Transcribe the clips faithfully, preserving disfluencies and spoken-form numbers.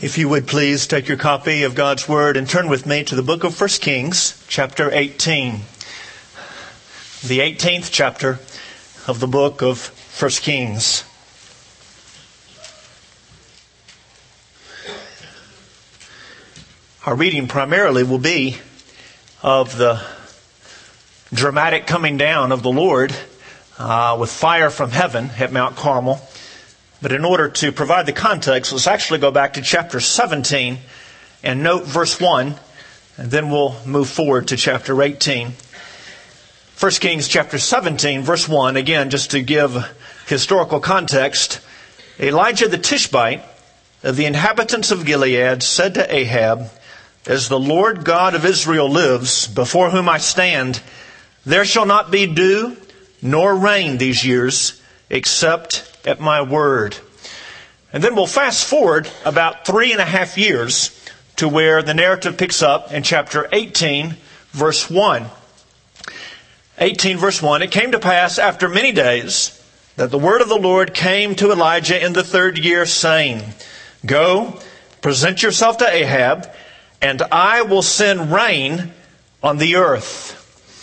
If you would please take your copy of God's Word and turn with me to the book of First Kings, chapter eighteen. The eighteenth chapter of the book of First Kings. Our reading primarily will be of the dramatic coming down of the Lord uh, with fire from heaven at Mount Carmel. But in order to provide the context, let's actually go back to chapter seventeen and note verse one, and then we'll move forward to chapter eighteen. First Kings chapter seventeen, verse one, again, just to give historical context. Elijah the Tishbite of the inhabitants of Gilead said to Ahab, "As the Lord God of Israel lives, before whom I stand, there shall not be dew nor rain these years, except at my word." And then we'll fast forward about three and a half years to where the narrative picks up in chapter eighteen, verse one. eighteen, verse one, "It came to pass after many days that the word of the Lord came to Elijah in the third year, saying, Go, present yourself to Ahab, and I will send rain on the earth."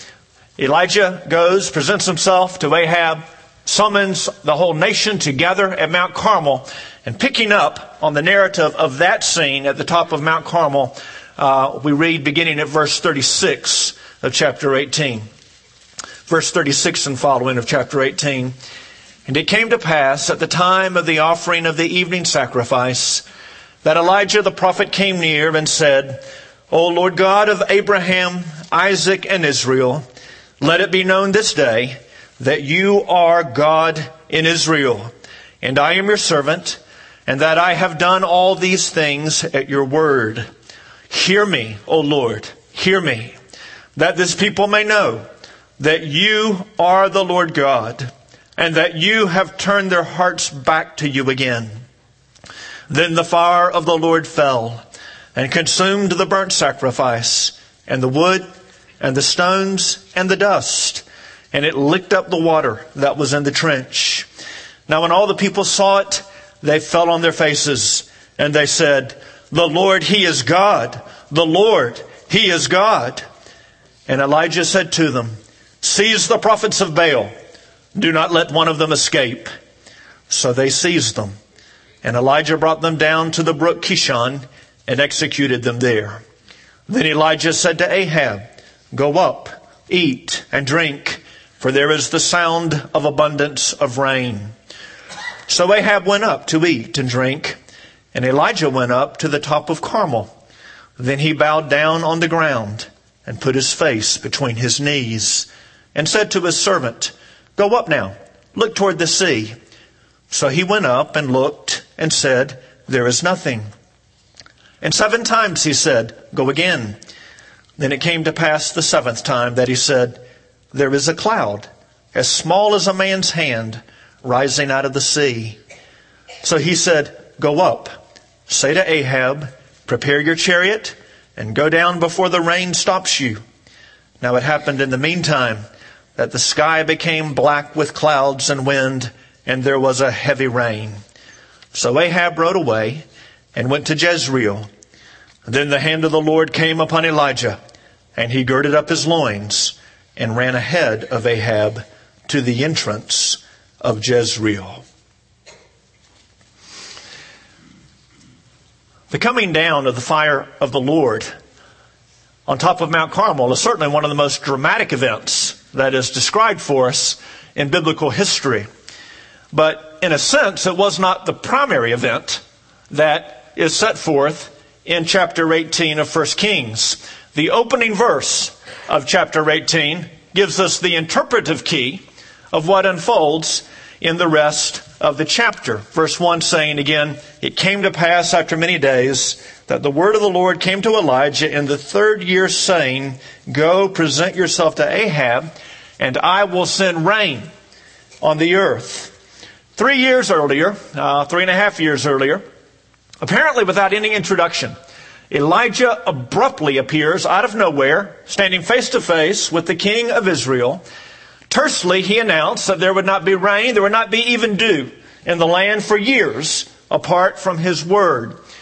Elijah goes, presents himself to Ahab, summons the whole nation together at Mount Carmel, and picking up on the narrative of that scene at the top of Mount Carmel, uh, we read beginning at verse thirty-six of chapter eighteen. Verse thirty-six and following of chapter eighteen. "And it came to pass at the time of the offering of the evening sacrifice that Elijah the prophet came near and said, O Lord God of Abraham, Isaac, and Israel, let it be known this day that you are God in Israel, and I am your servant, and that I have done all these things at your word. Hear me, O Lord, hear me, that this people may know that you are the Lord God, and that you have turned their hearts back to you again." Then the fire of the Lord fell and consumed the burnt sacrifice, and the wood, and the stones, and the dust, and it licked up the water that was in the trench. Now when all the people saw it, they fell on their faces, and they said, "The Lord, He is God. The Lord, He is God." And Elijah said to them, "Seize the prophets of Baal. Do not let one of them escape." So they seized them. And Elijah brought them down to the brook Kishon and executed them there. Then Elijah said to Ahab, "Go up, eat and drink, for there is the sound of abundance of rain." So Ahab went up to eat and drink, and Elijah went up to the top of Carmel. Then he bowed down on the ground and put his face between his knees and said to his servant, "Go up now, look toward the sea." So he went up and looked and said, "There is nothing." And seven times he said, "Go again." Then it came to pass the seventh time that he said, "There is a cloud, as small as a man's hand, rising out of the sea." So he said, "Go up, say to Ahab, prepare your chariot, and go down before the rain stops you." Now it happened in the meantime that the sky became black with clouds and wind, and there was a heavy rain. So Ahab rode away and went to Jezreel. Then the hand of the Lord came upon Elijah, and he girded up his loins and ran ahead of Ahab to the entrance of Jezreel. The coming down of the fire of the Lord on top of Mount Carmel is certainly one of the most dramatic events that is described for us in biblical history. But in a sense, it was not the primary event that is set forth in chapter eighteen of First Kings. The opening verse of chapter eighteen gives us the interpretive key of what unfolds in the rest of the chapter. Verse one saying again, "It came to pass after many days that the word of the Lord came to Elijah in the third year, saying, Go, present yourself to Ahab, and I will send rain on the earth." Three years earlier, uh, three and a half years earlier, apparently without any introduction, Elijah abruptly appears out of nowhere, standing face to face with the king of Israel. Tersely, he announced that there would not be rain, there would not be even dew in the land for years apart from his word.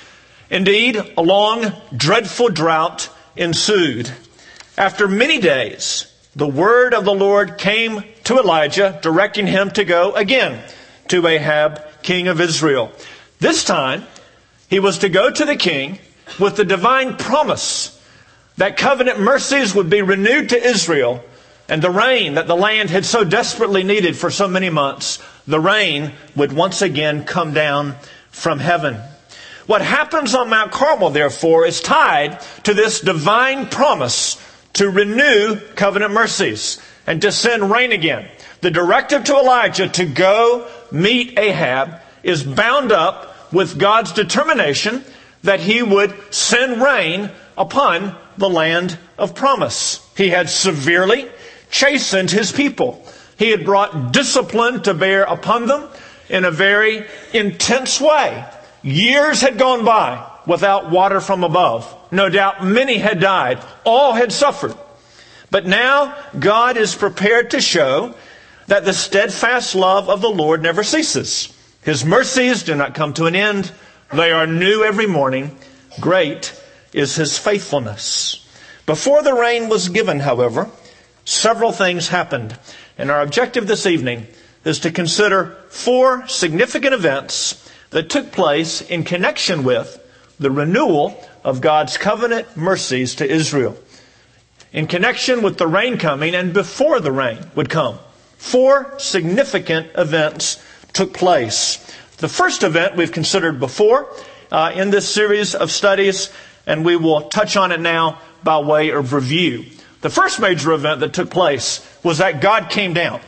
Indeed, a long, dreadful drought ensued. After many days, the word of the Lord came to Elijah, directing him to go again to Ahab, king of Israel. This time, he was to go to the king with the divine promise that covenant mercies would be renewed to Israel, and the rain that the land had so desperately needed for so many months, the rain would once again come down from heaven. What happens on Mount Carmel, therefore, is tied to this divine promise to renew covenant mercies and to send rain again. The directive to Elijah to go meet Ahab is bound up with God's determination that he would send rain upon the land of promise. He had severely chastened his people. He had brought discipline to bear upon them in a very intense way. Years had gone by without water from above. No doubt many had died. All had suffered. But now God is prepared to show that the steadfast love of the Lord never ceases. His mercies do not come to an end. They are new every morning. Great is His faithfulness. Before the rain was given, however, several things happened. And our objective this evening is to consider four significant events that took place in connection with the renewal of God's covenant mercies to Israel. In connection with the rain coming and before the rain would come. Four significant events took place. The first event we've considered before uh, in this series of studies, and we will touch on it now by way of review. The first major event that took place was that God came down.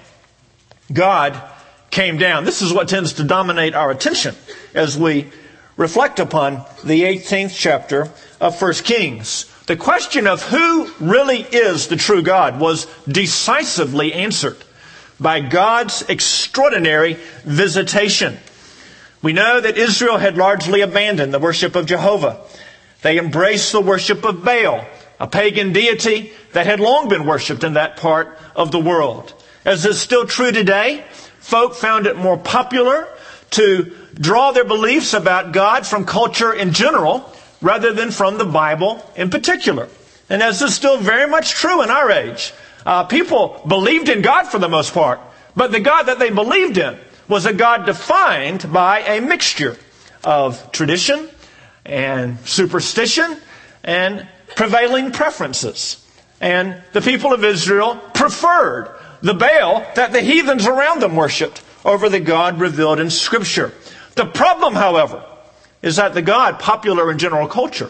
God came down. This is what tends to dominate our attention as we reflect upon the eighteenth chapter of First Kings. The question of who really is the true God was decisively answered by God's extraordinary visitation. We know that Israel had largely abandoned the worship of Jehovah. They embraced the worship of Baal, a pagan deity that had long been worshipped in that part of the world. As is still true today, folk found it more popular to draw their beliefs about God from culture in general rather than from the Bible in particular. And as is still very much true in our age, uh, people believed in God for the most part, but the God that they believed in was a God defined by a mixture of tradition and superstition and prevailing preferences. And the people of Israel preferred the Baal that the heathens around them worshipped over the God revealed in Scripture. The problem, however, is that the God popular in general culture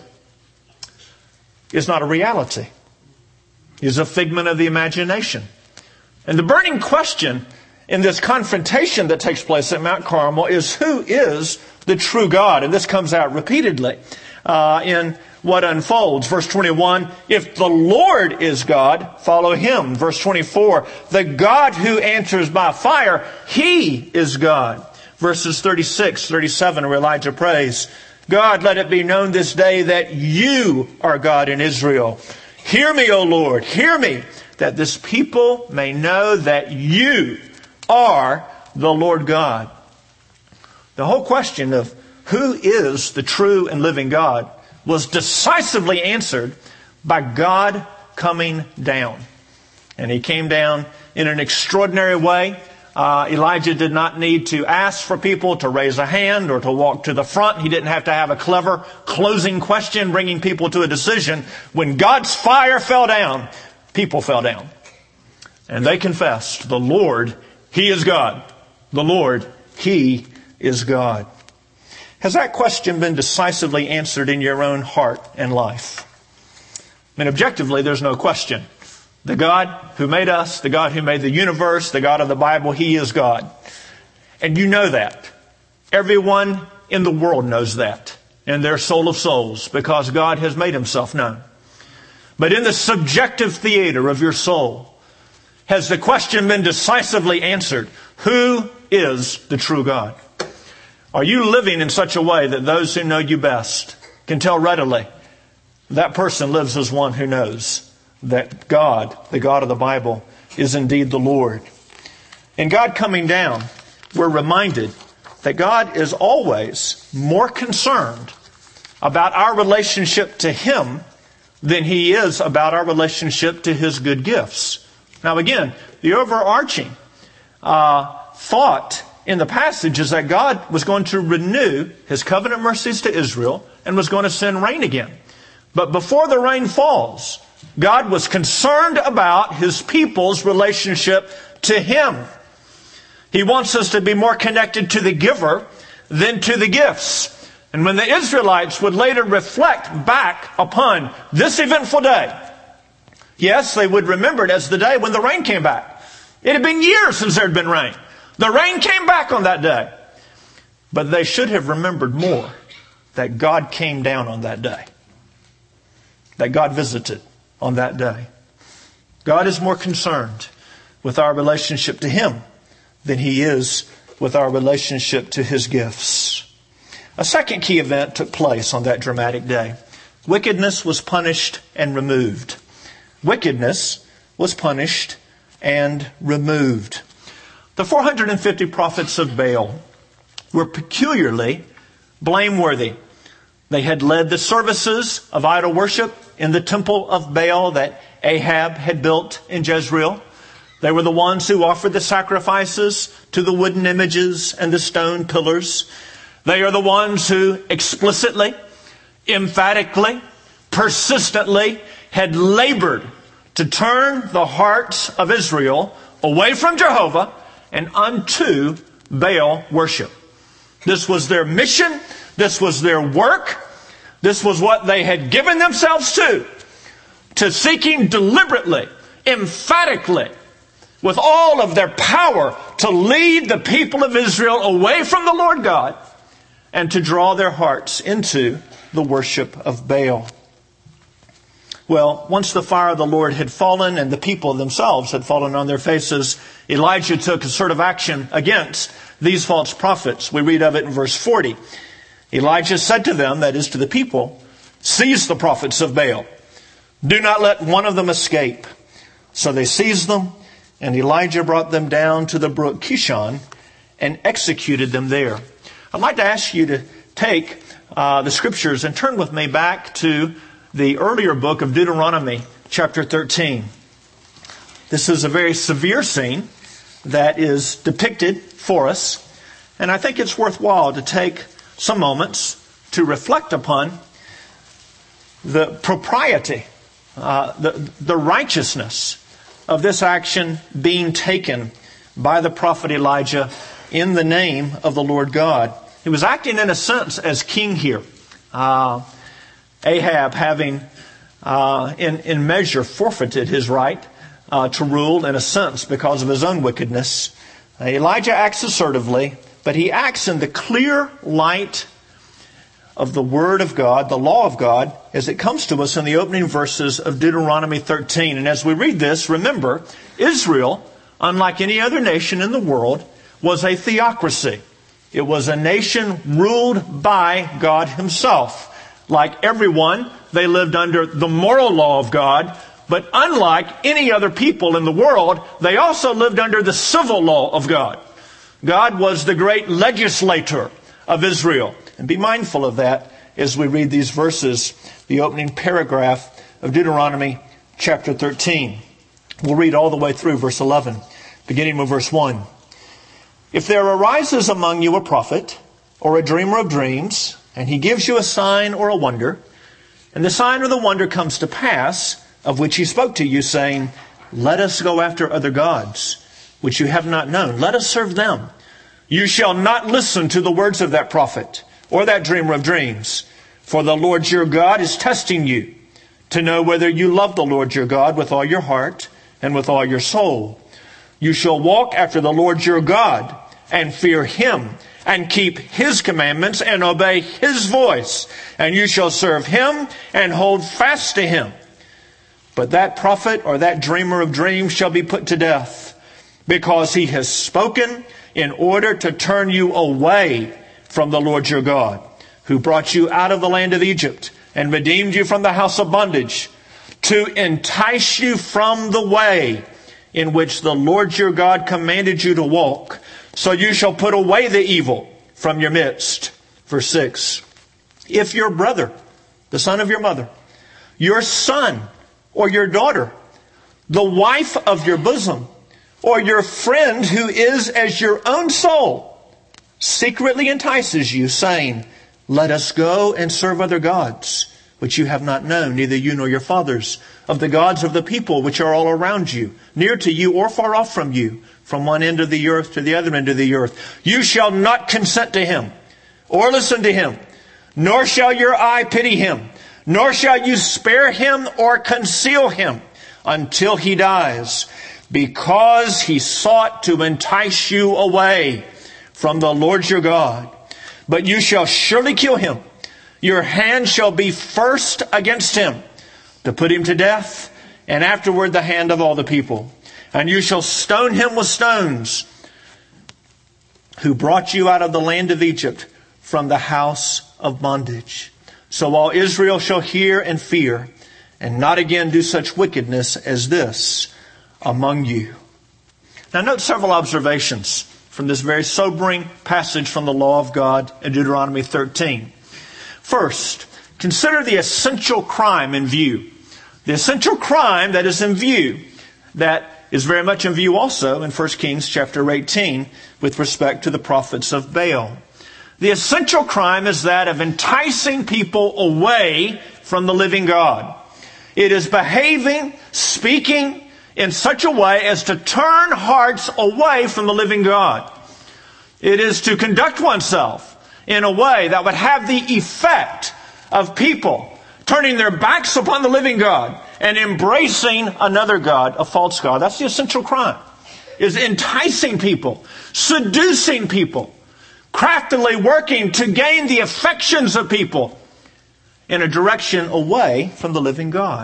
is not a reality. He's a figment of the imagination. And the burning question in this confrontation that takes place at Mount Carmel is, who is the true God? And this comes out repeatedly uh, in what unfolds. Verse twenty-one, if the Lord is God, follow Him. Verse twenty-four, the God who answers by fire, He is God. Verses thirty-six, thirty-seven, where Elijah prays, God, let it be known this day that You are God in Israel. Hear me, O Lord, hear me, that this people may know that You are the Lord God. The whole question of who is the true and living God was decisively answered by God coming down. And He came down in an extraordinary way. Uh, Elijah did not need to ask for people to raise a hand or to walk to the front. He didn't have to have a clever closing question bringing people to a decision. When God's fire fell down, people fell down. And they confessed, the Lord, He is God. The Lord, He is God. Has that question been decisively answered in your own heart and life? I mean, objectively, there's no question. The God who made us, the God who made the universe, the God of the Bible, He is God. And you know that. Everyone in the world knows that in their soul of souls because God has made Himself known. But in the subjective theater of your soul, has the question been decisively answered? Who is the true God? Are you living in such a way that those who know you best can tell readily that person lives as one who knows that God, the God of the Bible, is indeed the Lord? In God coming down, we're reminded that God is always more concerned about our relationship to Him than He is about our relationship to His good gifts. Now again, the overarching uh, thought in the passage is that God was going to renew His covenant mercies to Israel and was going to send rain again. But before the rain falls, God was concerned about His people's relationship to Him. He wants us to be more connected to the giver than to the gifts. And when the Israelites would later reflect back upon this eventful day, yes, they would remember it as the day when the rain came back. It had been years since there had been rain. The rain came back on that day. But they should have remembered more that God came down on that day. That God visited on that day. God is more concerned with our relationship to Him than He is with our relationship to His gifts. A second key event took place on that dramatic day. Wickedness was punished and removed. Wickedness was punished and removed. The four hundred fifty prophets of Baal were peculiarly blameworthy. They had led the services of idol worship in the temple of Baal that Ahab had built in Jezreel. They were the ones who offered the sacrifices to the wooden images and the stone pillars. They are the ones who explicitly, emphatically, persistently had labored to turn the hearts of Israel away from Jehovah and unto Baal worship. This was their mission. This was their work. This was what they had given themselves to. To seeking deliberately, emphatically, with all of their power to lead the people of Israel away from the Lord God and to draw their hearts into the worship of Baal. Well, once the fire of the Lord had fallen and the people themselves had fallen on their faces, Elijah took assertive action against these false prophets. We read of it in verse forty. Elijah said to them, that is to the people, "Seize the prophets of Baal. Do not let one of them escape." So they seized them, and Elijah brought them down to the brook Kishon and executed them there. I'd like to ask you to take uh, the scriptures and turn with me back to the earlier book of Deuteronomy, chapter thirteen. This is a very severe scene that is depicted for us, and I think it's worthwhile to take some moments to reflect upon the propriety, uh, the, the righteousness of this action being taken by the prophet Elijah in the name of the Lord God. He was acting in a sense as king here. Uh, Ahab having uh, in, in measure forfeited his right uh, to rule in a sense because of his own wickedness. Uh, Elijah acts assertively, but he acts in the clear light of the Word of God, the law of God, as it comes to us in the opening verses of Deuteronomy thirteen. And as we read this, remember, Israel, unlike any other nation in the world, was a theocracy. It was a nation ruled by God Himself. Like everyone, they lived under the moral law of God, but unlike any other people in the world, they also lived under the civil law of God. God was the great legislator of Israel. And be mindful of that as we read these verses, the opening paragraph of Deuteronomy chapter thirteen. We'll read all the way through verse eleven, beginning with verse one. "If there arises among you a prophet or a dreamer of dreams, and he gives you a sign or a wonder, and the sign or the wonder comes to pass, of which he spoke to you, saying, 'Let us go after other gods, which you have not known. Let us serve them.' You shall not listen to the words of that prophet or that dreamer of dreams. For the Lord your God is testing you to know whether you love the Lord your God with all your heart and with all your soul. You shall walk after the Lord your God and fear Him and keep His commandments and obey His voice. And you shall serve Him and hold fast to Him. But that prophet or that dreamer of dreams shall be put to death, because he has spoken in order to turn you away from the Lord your God, who brought you out of the land of Egypt and redeemed you from the house of bondage, to entice you from the way in which the Lord your God commanded you to walk. So you shall put away the evil from your midst." Verse six. If your brother, the son of your mother, your son or your daughter, the wife of your bosom, or your friend who is as your own soul, secretly entices you, saying, let us go and serve other gods, which you have not known, neither you nor your fathers, of the gods of the people which are all around you, near to you or far off from you, from one end of the earth to the other end of the earth. You shall not consent to him, or listen to him, nor shall your eye pity him, nor shall you spare him or conceal him until he dies, because he sought to entice you away from the Lord your God. But you shall surely kill him. Your hand shall be first against him, to put him to death, and afterward the hand of all the people. And you shall stone him with stones, who brought you out of the land of Egypt from the house of bondage. So all Israel shall hear and fear, and not again do such wickedness as this among you. Now note several observations from this very sobering passage from the law of God in Deuteronomy thirteen. First, consider the essential crime in view. The essential crime that is in view, that is very much in view also in First Kings chapter eighteen with respect to the prophets of Baal. The essential crime is that of enticing people away from the living God. It is behaving, speaking in such a way as to turn hearts away from the living God. It is to conduct oneself in a way that would have the effect of people turning their backs upon the living God and embracing another God, a false God. That's the essential crime, is enticing people, seducing people, craftily working to gain the affections of people in a direction away from the living God.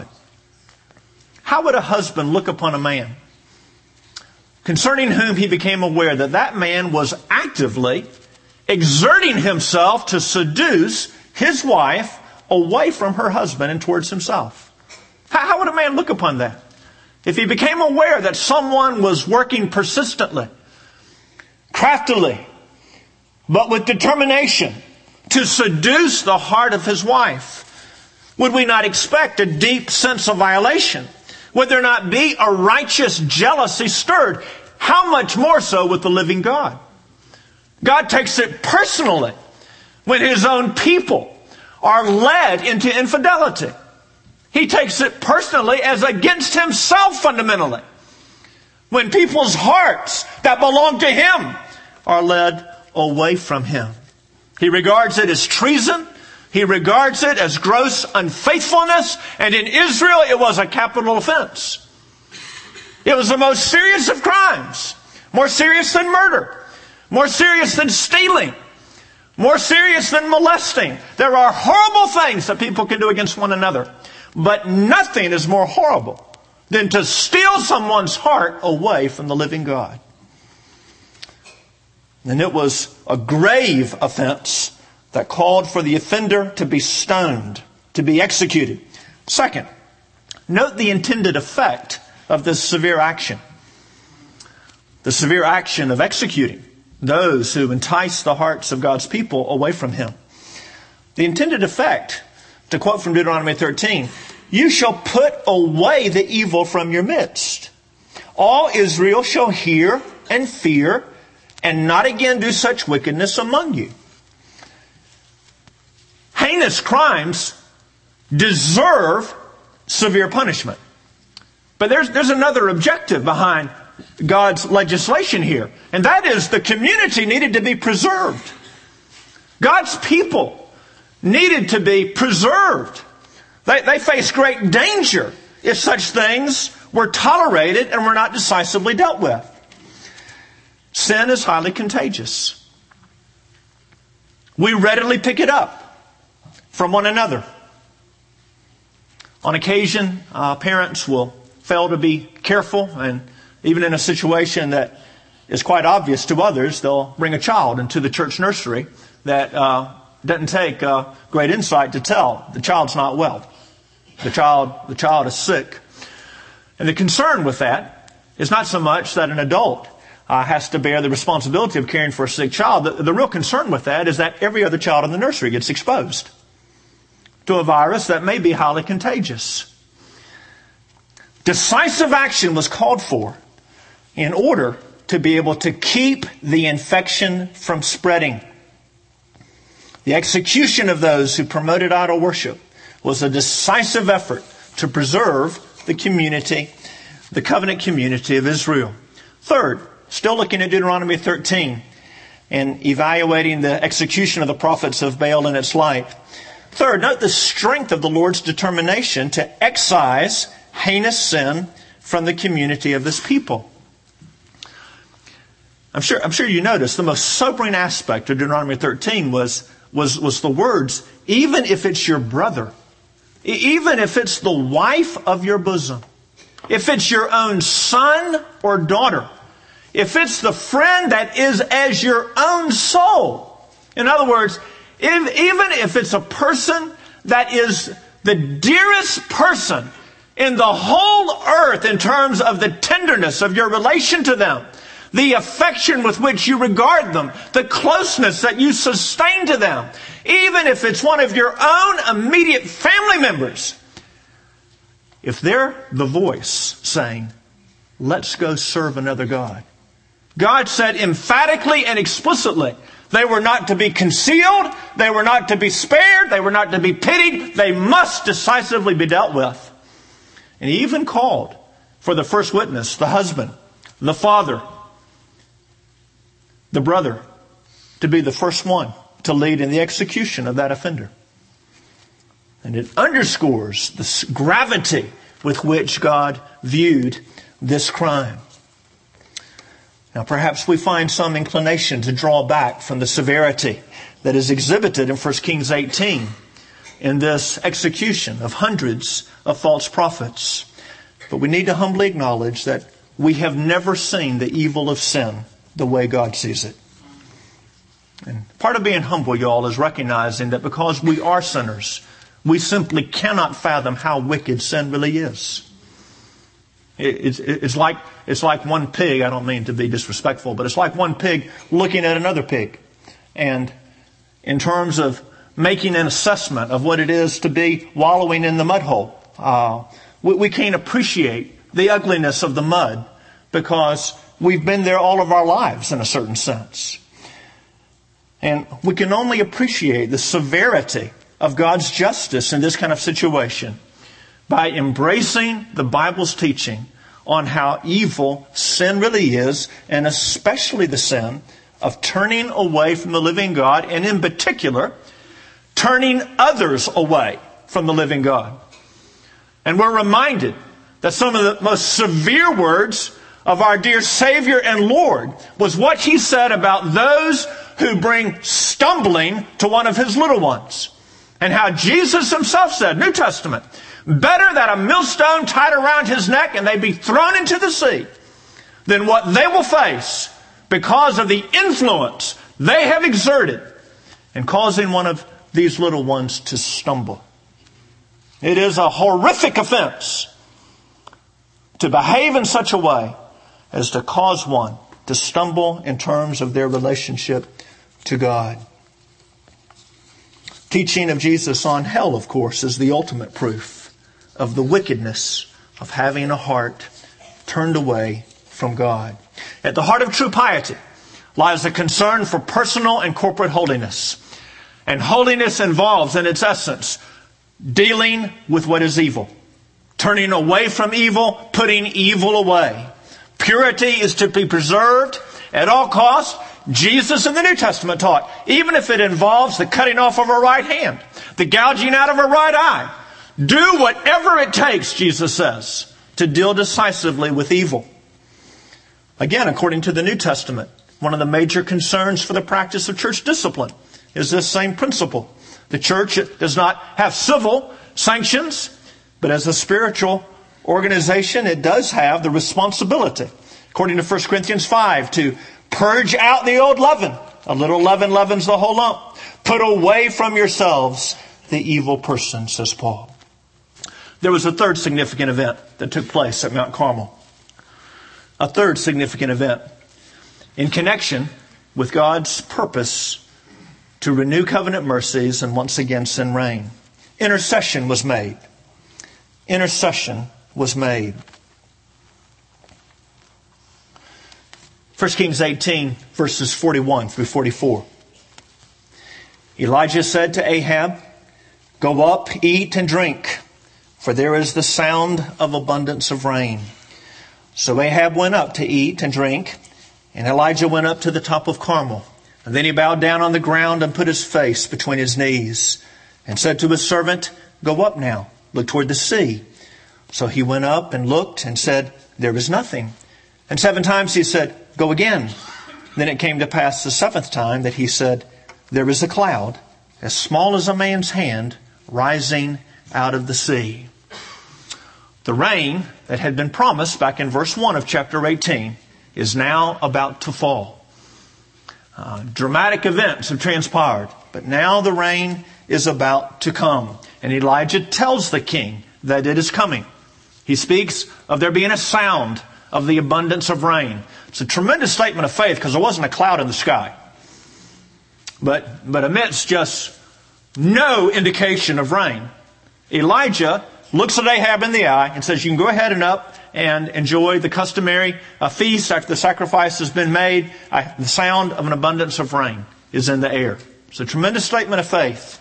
How would a husband look upon a man concerning whom he became aware that that man was actively exerting himself to seduce his wife away from her husband and towards himself? How would a man look upon that? If he became aware that someone was working persistently, craftily, but with determination to seduce the heart of his wife, would we not expect a deep sense of violation? Would there not be a righteous jealousy stirred? How much more so with the living God? God takes it personally when His own people are led into infidelity. He takes it personally as against Himself fundamentally. When people's hearts that belong to Him are led away from Him. He regards it as treason. He regards it as gross unfaithfulness. And in Israel, it was a capital offense. It was the most serious of crimes. More serious than murder. More serious than stealing. More serious than molesting. There are horrible things that people can do against one another. But nothing is more horrible than to steal someone's heart away from the living God. And it was a grave offense that called for the offender to be stoned, to be executed. Second, note the intended effect of this severe action. The severe action of executing those who entice the hearts of God's people away from Him. The intended effect, to quote from Deuteronomy thirteen, you shall put away the evil from your midst. All Israel shall hear and fear, and not again do such wickedness among you. Heinous crimes deserve severe punishment. But there's, there's another objective behind God's legislation here. And that is the community needed to be preserved. God's people needed to be preserved. They, they faced great danger if such things were tolerated and were not decisively dealt with. Sin is highly contagious. We readily pick it up from one another. On occasion, uh, parents will fail to be careful, and even in a situation that is quite obvious to others, they'll bring a child into the church nursery that uh, doesn't take uh, great insight to tell the child's not well. The child, the child is sick. And the concern with that is not so much that an adult uh, has to bear the responsibility of caring for a sick child. The, the real concern with that is that every other child in the nursery gets exposed. to a virus that may be highly contagious. Decisive action was called for in order to be able to keep the infection from spreading. The execution of those who promoted idol worship was a decisive effort to preserve the community, the covenant community of Israel. Third, still looking at Deuteronomy thirteen and evaluating the execution of the prophets of Baal in its light. Third, note the strength of the Lord's determination to excise heinous sin from the community of His people. I'm sure, I'm sure you noticed the most sobering aspect of Deuteronomy thirteen was, was, was the words, even if it's your brother, even if it's the wife of your bosom, if it's your own son or daughter, if it's the friend that is as your own soul. In other words, if, even if it's a person that is the dearest person in the whole earth in terms of the tenderness of your relation to them, the affection with which you regard them, the closeness that you sustain to them, even if it's one of your own immediate family members, if they're the voice saying, let's go serve another God. God said emphatically and explicitly, they were not to be concealed, they were not to be spared, they were not to be pitied, they must decisively be dealt with. And He even called for the first witness, the husband, the father, the brother, to be the first one to lead in the execution of that offender. And it underscores the gravity with which God viewed this crime. Now, perhaps we find some inclination to draw back from the severity that is exhibited in First Kings eighteen in this execution of hundreds of false prophets. But we need to humbly acknowledge that we have never seen the evil of sin the way God sees it. And part of being humble, y'all, is recognizing that because we are sinners, we simply cannot fathom how wicked sin really is. It's, it's like, it's like one pig, I don't mean to be disrespectful, but it's like one pig looking at another pig. And in terms of making an assessment of what it is to be wallowing in the mud hole, uh, we, we can't appreciate the ugliness of the mud because we've been there all of our lives in a certain sense. And we can only appreciate the severity of God's justice in this kind of situation by embracing the Bible's teaching on how evil sin really is, and especially the sin of turning away from the living God, and in particular, turning others away from the living God. And we're reminded that some of the most severe words of our dear Savior and Lord was what He said about those who bring stumbling to one of His little ones. And how Jesus Himself said, New Testament, better that a millstone tied around his neck and they be thrown into the sea than what they will face because of the influence they have exerted in causing one of these little ones to stumble. It is a horrific offense to behave in such a way as to cause one to stumble in terms of their relationship to God. Teaching of Jesus on hell, of course, is the ultimate proof of the wickedness of having a heart turned away from God. At the heart of true piety lies a concern for personal and corporate holiness. And holiness involves, in its essence, dealing with what is evil. Turning away from evil, putting evil away. Purity is to be preserved at all costs. Jesus in the New Testament taught, even if it involves the cutting off of a right hand, the gouging out of a right eye, do whatever it takes, Jesus says, to deal decisively with evil. Again, according to the New Testament, one of the major concerns for the practice of church discipline is this same principle. The church does not have civil sanctions, but as a spiritual organization, it does have the responsibility, according to First Corinthians five, to purge out the old leaven. A little leaven leavens the whole lump. Put away from yourselves the evil person, says Paul. There was a third significant event that took place at Mount Carmel. A third significant event in connection with God's purpose to renew covenant mercies and once again send rain. intercession was made. Intercession was made. First Kings eighteen, verses forty-one through forty-four. Elijah said to Ahab, "Go up, eat and drink, for there is the sound of abundance of rain." So Ahab went up to eat and drink, and Elijah went up to the top of Carmel. And then he bowed down on the ground and put his face between his knees, and said to his servant, "Go up now, look toward the sea." So he went up and looked and said, "There is nothing." And seven times he said, "Go again." Then it came to pass the seventh time that he said, "There is a cloud, as small as a man's hand, rising out of the sea." The rain that had been promised back in verse one of chapter eighteen is now about to fall. Uh, dramatic events have transpired, but now the rain is about to come. And Elijah tells the king that it is coming. He speaks of there being a sound of the abundance of rain. It's a tremendous statement of faith because there wasn't a cloud in the sky. But, but amidst just no indication of rain, Elijah looks at Ahab in the eye and says, "You can go ahead and up and enjoy the customary uh, feast after the sacrifice has been made. I, the sound of an abundance of rain is in the air." It's a tremendous statement of faith.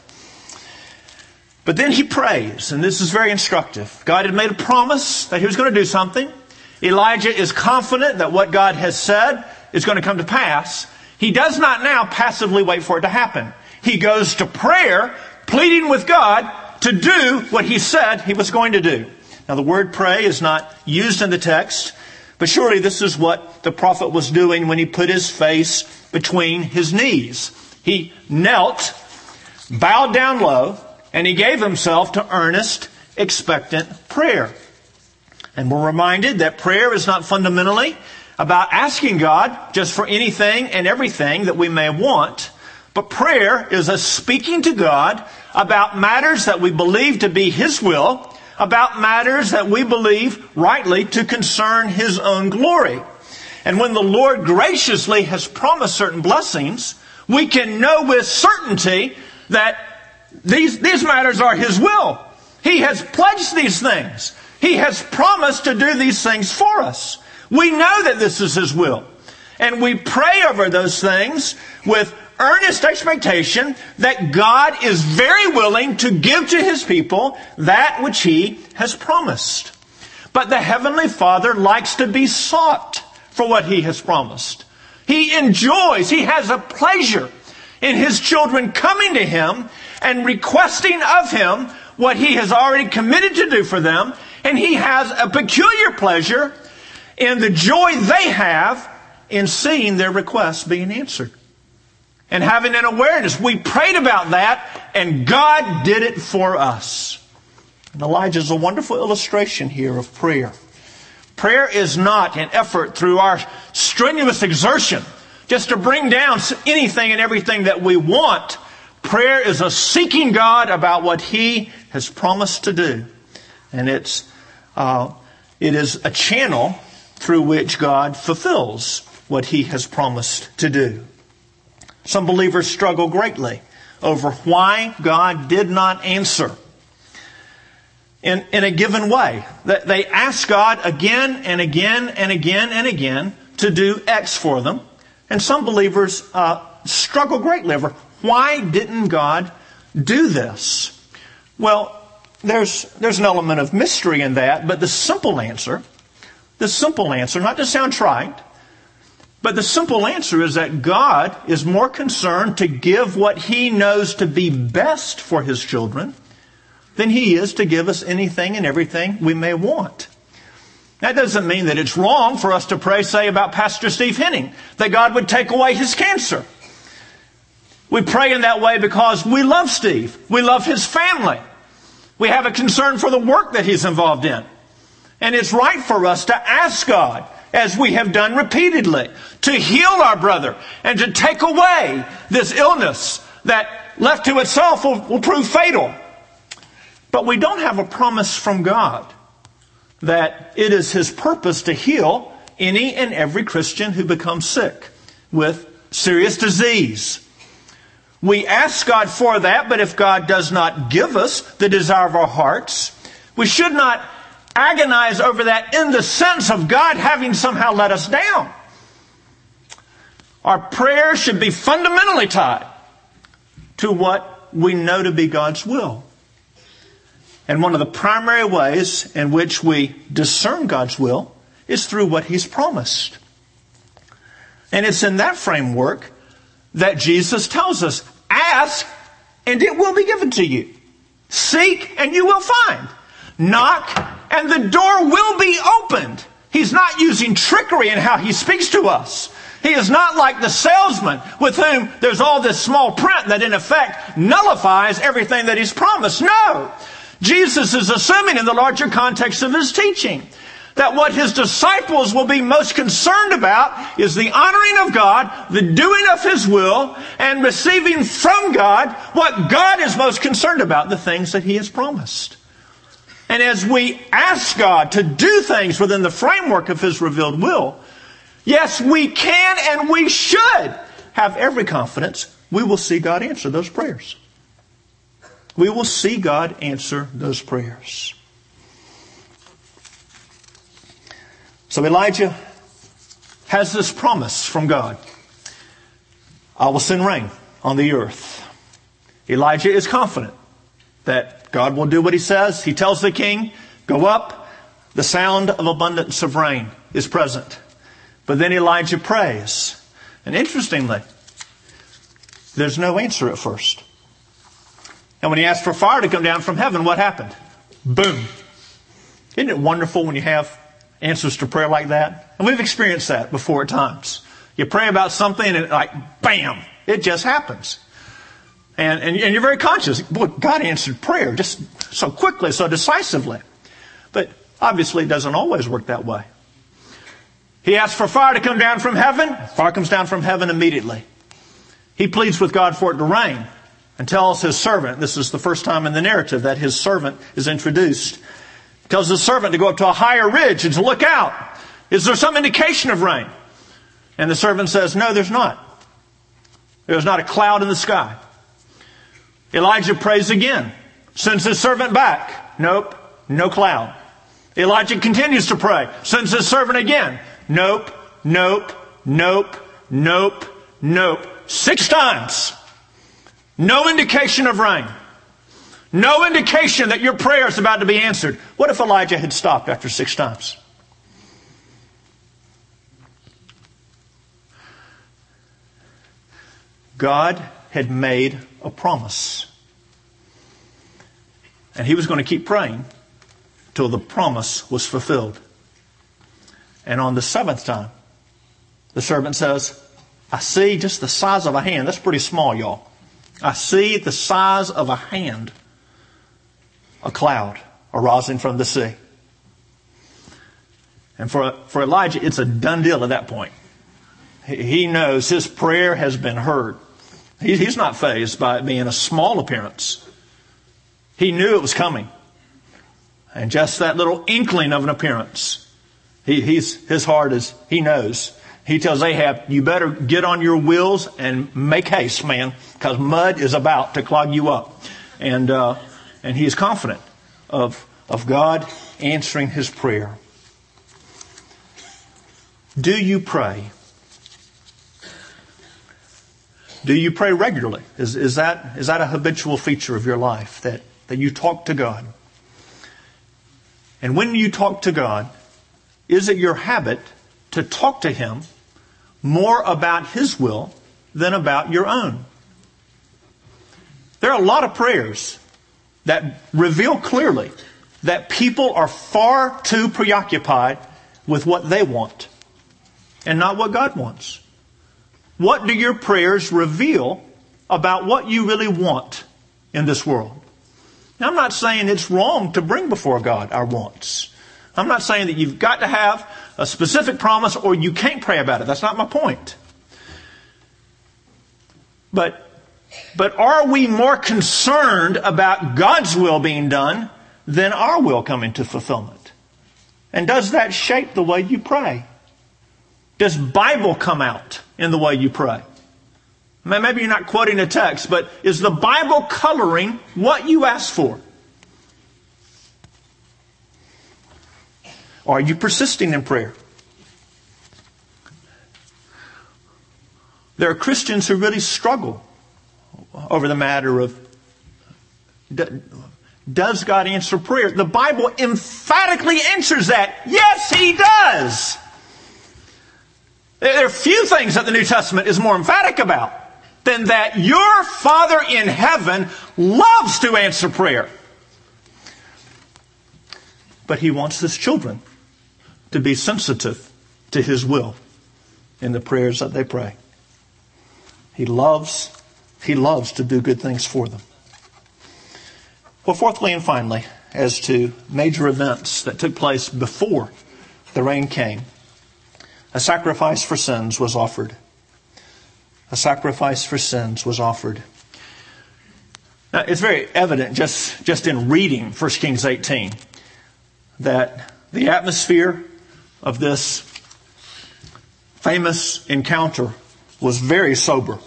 But then he prays, and this is very instructive. God had made a promise that he was going to do something. Elijah is confident that what God has said is going to come to pass. He does not now passively wait for it to happen. He goes to prayer, pleading with God to do what he said he was going to do. Now, the word pray is not used in the text, but surely this is what the prophet was doing when he put his face between his knees. He knelt, bowed down low, and he gave himself to earnest, expectant prayer. And we're reminded that prayer is not fundamentally about asking God just for anything and everything that we may want, but prayer is us speaking to God about matters that we believe to be His will, about matters that we believe rightly to concern His own glory. And when the Lord graciously has promised certain blessings, we can know with certainty that these, these matters are His will. He has pledged these things. He has promised to do these things for us. We know that this is His will. And we pray over those things with earnest expectation that God is very willing to give to His people that which He has promised. But the Heavenly Father likes to be sought for what He has promised. He enjoys, He has a pleasure in His children coming to Him and requesting of Him what He has already committed to do for them. And He has a peculiar pleasure in the joy they have in seeing their requests being answered. And having an awareness. We prayed about that, and God did it for us. And Elijah is a wonderful illustration here of prayer. Prayer is not an effort through our strenuous exertion just to bring down anything and everything that we want. Prayer is a seeking God about what He has promised to do. And it's uh, it is a channel through which God fulfills what He has promised to do. Some believers struggle greatly over why God did not answer in, in a given way. They ask God again and again and again and again to do X for them. And some believers uh, struggle greatly over why didn't God do this? Well, there's, there's an element of mystery in that, but the simple answer, the simple answer, not to sound trite, but the simple answer is that God is more concerned to give what He knows to be best for His children than He is to give us anything and everything we may want. That doesn't mean that it's wrong for us to pray, say, about Pastor Steve Henning, that God would take away his cancer. We pray in that way because we love Steve. We love his family. We have a concern for the work that he's involved in. And it's right for us to ask God, as we have done repeatedly, to heal our brother and to take away this illness that left to itself will, will prove fatal. But we don't have a promise from God that it is His purpose to heal any and every Christian who becomes sick with serious disease. We ask God for that, but if God does not give us the desire of our hearts, we should not agonize over that in the sense of God having somehow let us down. Our prayer should be fundamentally tied to what we know to be God's will. And one of the primary ways in which we discern God's will is through what He's promised. And it's in that framework that Jesus tells us, ask and it will be given to you. Seek and you will find. Knock and the door will be opened. He's not using trickery in how He speaks to us. He is not like the salesman with whom there's all this small print that in effect nullifies everything that He's promised. No! Jesus is assuming in the larger context of His teaching that what His disciples will be most concerned about is the honoring of God, the doing of His will, and receiving from God what God is most concerned about, the things that He has promised. And as we ask God to do things within the framework of His revealed will, yes, we can and we should have every confidence we will see God answer those prayers. We will see God answer those prayers. So Elijah has this promise from God. I will send rain on the earth. Elijah is confident that God will do what He says. He tells the king, go up. The sound of abundance of rain is present. But then Elijah prays. And interestingly, there's no answer at first. And when he asked for fire to come down from heaven, what happened? Boom. Isn't it wonderful when you have answers to prayer like that? And we've experienced that before at times. You pray about something and it like, bam, it just happens. And, and, and you're very conscious. Boy, God answered prayer just so quickly, so decisively. But obviously it doesn't always work that way. He asks for fire to come down from heaven. Fire comes down from heaven immediately. He pleads with God for it to rain and tells his servant, this is the first time in the narrative that his servant is introduced, tells his servant to go up to a higher ridge and to look out. Is there some indication of rain? And the servant says, no, there's not. There's not a cloud in the sky. Elijah prays again, sends his servant back. Nope, no cloud. Elijah continues to pray, sends his servant again. Nope, nope, nope, nope, nope. Six times. No indication of rain. No indication that your prayer is about to be answered. What if Elijah had stopped after six times? God had made a promise. And he was going to keep praying till the promise was fulfilled. And on the seventh time, the servant says, I see just the size of a hand. That's pretty small, y'all. I see the size of a hand, a cloud arising from the sea. And for, for Elijah, it's a done deal at that point. He knows his prayer has been heard. He, he's not fazed by it being a small appearance. He knew it was coming. And just that little inkling of an appearance, he, he's, his heart is, he knows. He tells Ahab, you better get on your wheels and make haste, man, because mud is about to clog you up. And uh, and he is confident of, of God answering his prayer. Do you pray? Do you pray regularly? Is, is that is that a habitual feature of your life, that, that you talk to God? And when you talk to God, is it your habit to talk to Him more about His will than about your own? There are a lot of prayers that reveal clearly that people are far too preoccupied with what they want and not what God wants. What do your prayers reveal about what you really want in this world? Now, I'm not saying it's wrong to bring before God our wants. I'm not saying that you've got to have a specific promise or you can't pray about it. That's not my point. But, but are we more concerned about God's will being done than our will coming to fulfillment? And does that shape the way you pray? Does Bible come out in the way you pray? Maybe you're not quoting a text, but is the Bible coloring what you ask for? Are you persisting in prayer? There are Christians who really struggle over the matter of, does God answer prayer? The Bible emphatically answers that. Yes, He does. There are few things that the New Testament is more emphatic about than that your Father in heaven loves to answer prayer. But He wants His children to be sensitive to His will in the prayers that they pray. He loves, He loves to do good things for them. Well, fourthly and finally, as to major events that took place before the rain came, a sacrifice for sins was offered. A sacrifice for sins was offered. Now, it's very evident just, just in reading First Kings eighteen that the atmosphere of this famous encounter was very sober.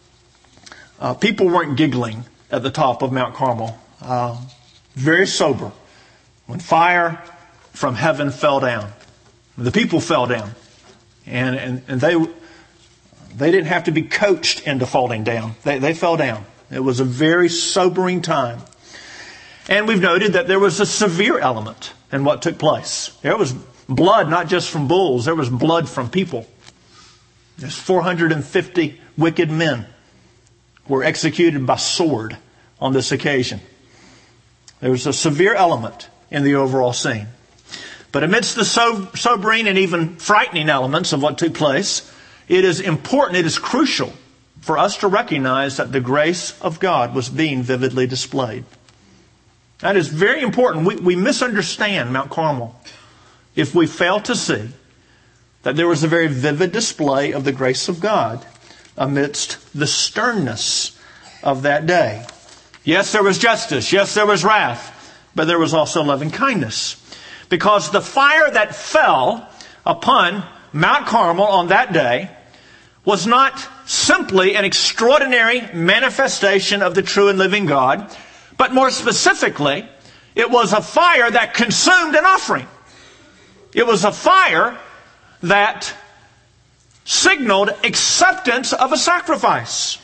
Uh, people weren't giggling at the top of Mount Carmel. Uh, very sober. When fire from heaven fell down, the people fell down. And, and, and they they didn't have to be coached into falling down. They, they fell down. It was a very sobering time. And we've noted that there was a severe element in what took place. There was blood, not just from bulls. There was blood from people. There's four hundred fifty wicked men were executed by sword on this occasion. There was a severe element in the overall scene. But amidst the so- sobering and even frightening elements of what took place, it is important, it is crucial for us to recognize that the grace of God was being vividly displayed. That is very important. We, we misunderstand Mount Carmel if we fail to see that there was a very vivid display of the grace of God amidst the sternness of that day. Yes, there was justice. Yes, there was wrath. But there was also loving kindness. Because the fire that fell upon Mount Carmel on that day was not simply an extraordinary manifestation of the true and living God, but more specifically, it was a fire that consumed an offering. It was a fire that signaled acceptance of a sacrifice.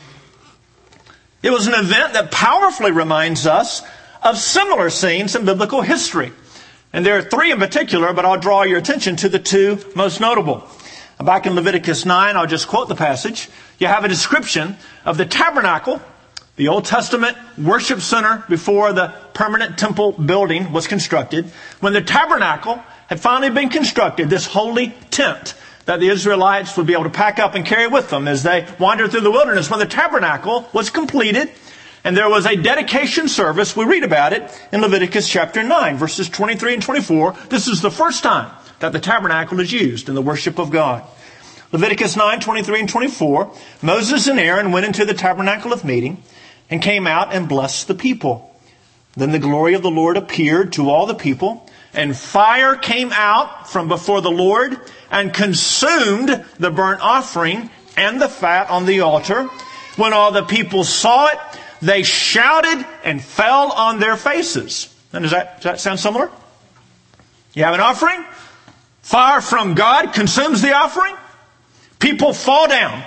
It was an event that powerfully reminds us of similar scenes in biblical history. And there are three in particular, but I'll draw your attention to the two most notable. Back in Leviticus nine, I'll just quote the passage. You have a description of the tabernacle, the Old Testament worship center before the permanent temple building was constructed. When the tabernacle had finally been constructed, this holy tent that the Israelites would be able to pack up and carry with them as they wandered through the wilderness. When the tabernacle was completed and there was a dedication service, we read about it in Leviticus chapter nine, verses twenty-three and twenty-four. This is the first time that the tabernacle is used in the worship of God. Leviticus nine, twenty-three and twenty-four, Moses and Aaron went into the tabernacle of meeting and came out and blessed the people. Then the glory of the Lord appeared to all the people, and fire came out from before the Lord and consumed the burnt offering and the fat on the altar. When all the people saw it, they shouted and fell on their faces. And does that, does that sound similar? You have an offering. Fire from God consumes the offering. People fall down.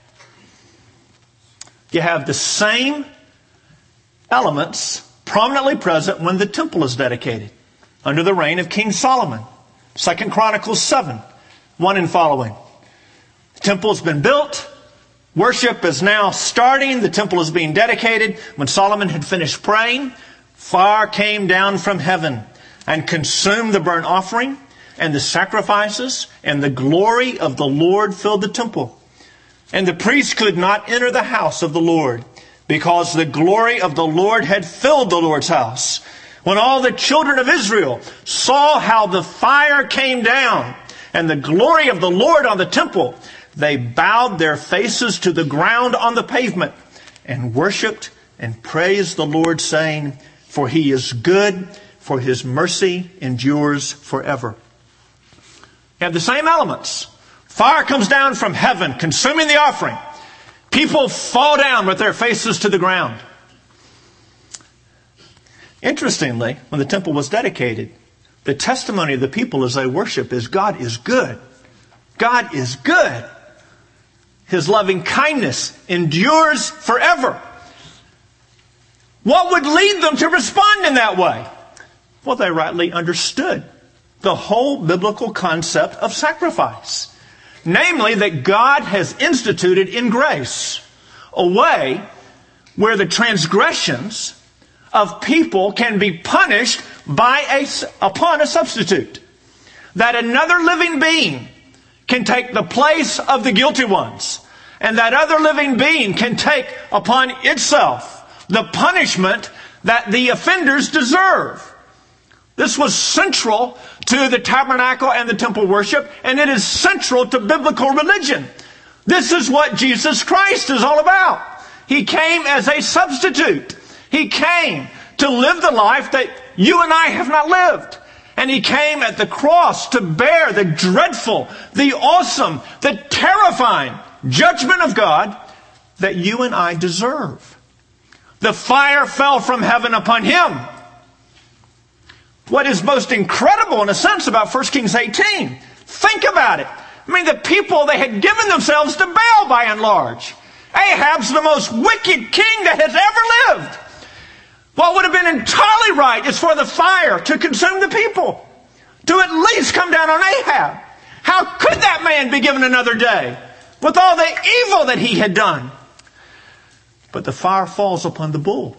You have the same elements prominently present when the temple is dedicated under the reign of King Solomon. Second Chronicles seven, one and following. The temple has been built. Worship is now starting. The temple is being dedicated. When Solomon had finished praying, fire came down from heaven and consumed the burnt offering and the sacrifices, and the glory of the Lord filled the temple. And the priest could not enter the house of the Lord, because the glory of the Lord had filled the Lord's house. When all the children of Israel saw how the fire came down and the glory of the Lord on the temple, they bowed their faces to the ground on the pavement and worshipped and praised the Lord, saying, "For He is good, for His mercy endures forever." You have the same elements. Fire comes down from heaven, consuming the offering. People fall down with their faces to the ground. Interestingly, when the temple was dedicated, the testimony of the people as they worship is God is good. God is good. His loving kindness endures forever. What would lead them to respond in that way? Well, they rightly understood the whole biblical concept of sacrifice. Namely, that God has instituted in grace a way where the transgressions of people can be punished by a, upon a substitute. That another living being can take the place of the guilty ones. And that other living being can take upon itself the punishment that the offenders deserve. This was central to the tabernacle and the temple worship, and it is central to biblical religion. This is what Jesus Christ is all about. He came as a substitute. He came to live the life that you and I have not lived. And He came at the cross to bear the dreadful, the awesome, the terrifying judgment of God that you and I deserve. The fire fell from heaven upon Him. What is most incredible in a sense about First Kings eighteen, think about it. I mean, the people, they had given themselves to Baal by and large. Ahab's the most wicked king that has ever lived. What would have been entirely right is for the fire to consume the people, to at least come down on Ahab. How could that man be given another day with all the evil that he had done? But the fire falls upon the bull.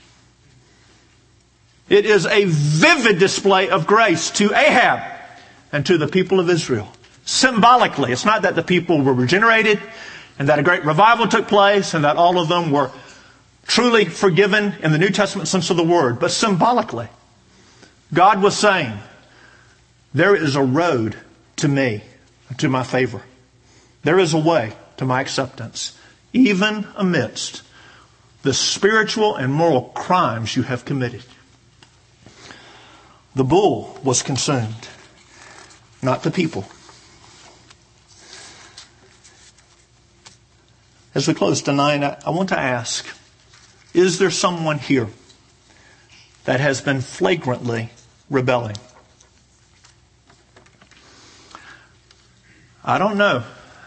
It is a vivid display of grace to Ahab and to the people of Israel. Symbolically, it's not that the people were regenerated and that a great revival took place and that all of them were truly forgiven in the New Testament sense of the word. But symbolically, God was saying, there is a road to me, to my favor. There is a way to my acceptance, even amidst the spiritual and moral crimes you have committed. The bull was consumed, not the people. As we close tonight, I want to ask, is there someone here that has been flagrantly rebelling? I don't know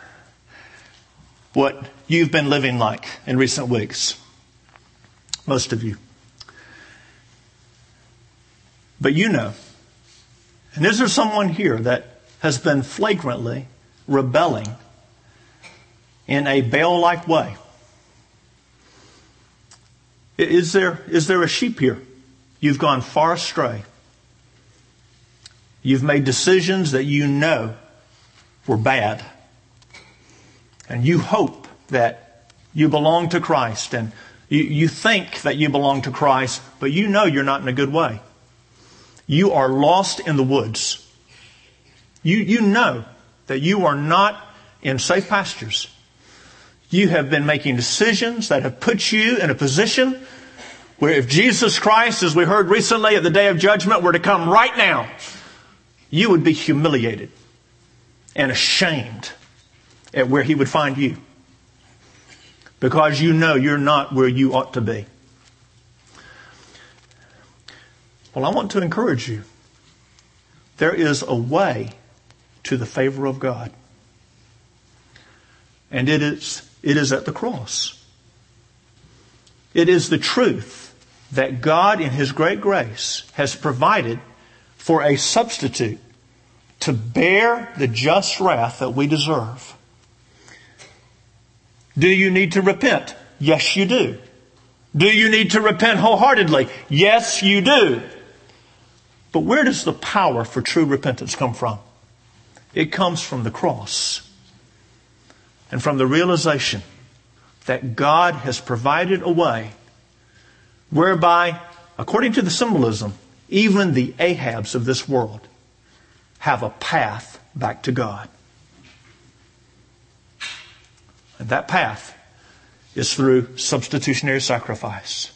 what you've been living like in recent weeks. Most of you. But you know. And is there someone here that has been flagrantly rebelling in a Baal-like way? Is there, is there a sheep here? You've gone far astray. You've made decisions that you know were bad. And you hope that you belong to Christ. And you, you think that you belong to Christ, but you know you're not in a good way. You are lost in the woods. You, you know that you are not in safe pastures. You have been making decisions that have put you in a position where if Jesus Christ, as we heard recently at the day of judgment, were to come right now, you would be humiliated and ashamed at where He would find you. Because you know you're not where you ought to be. Well, I want to encourage you. There is a way to the favor of God. And it is, it is at the cross. It is the truth that God in His great grace has provided for a substitute to bear the just wrath that we deserve. Do you need to repent? Yes, you do. Do you need to repent wholeheartedly? Yes, you do. But where does the power for true repentance come from? It comes from the cross and from the realization that God has provided a way whereby, according to the symbolism, even the Ahabs of this world have a path back to God. And that path is through substitutionary sacrifice.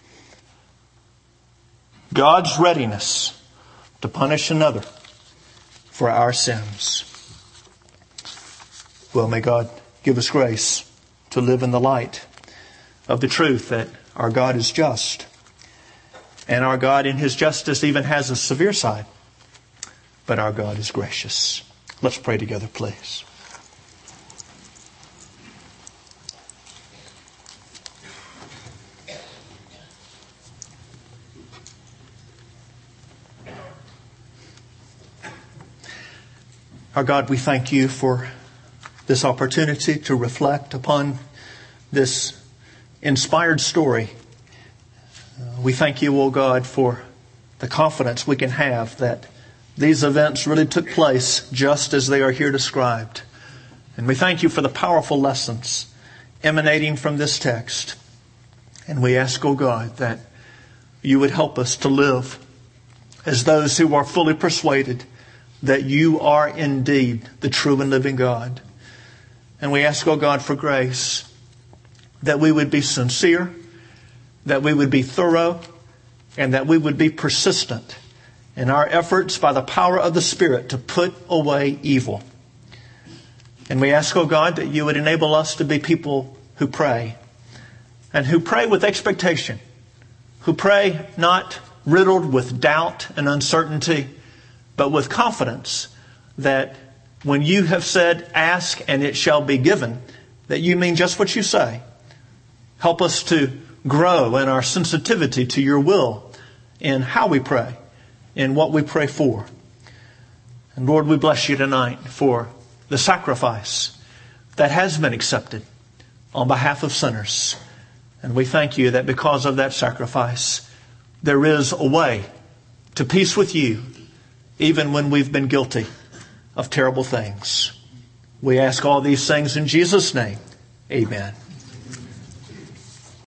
God's readiness to punish another for our sins. Well, may God give us grace to live in the light of the truth that our God is just. And our God in His justice even has a severe side. But our God is gracious. Let's pray together, please. Our God, we thank You for this opportunity to reflect upon this inspired story. Uh, we thank You, O God, for the confidence we can have that these events really took place just as they are here described. And we thank You for the powerful lessons emanating from this text. And we ask, O God, that You would help us to live as those who are fully persuaded that You are indeed the true and living God. And we ask, O God, for grace, that we would be sincere, that we would be thorough, and that we would be persistent in our efforts by the power of the Spirit to put away evil. And we ask, O God, that You would enable us to be people who pray, and who pray with expectation, who pray not riddled with doubt and uncertainty, but with confidence that when You have said, ask and it shall be given, that You mean just what You say. Help us to grow in our sensitivity to Your will in how we pray, in what we pray for. And Lord, we bless You tonight for the sacrifice that has been accepted on behalf of sinners. And we thank You that because of that sacrifice, there is a way to peace with You, even when we've been guilty of terrible things. We ask all these things in Jesus' name. Amen.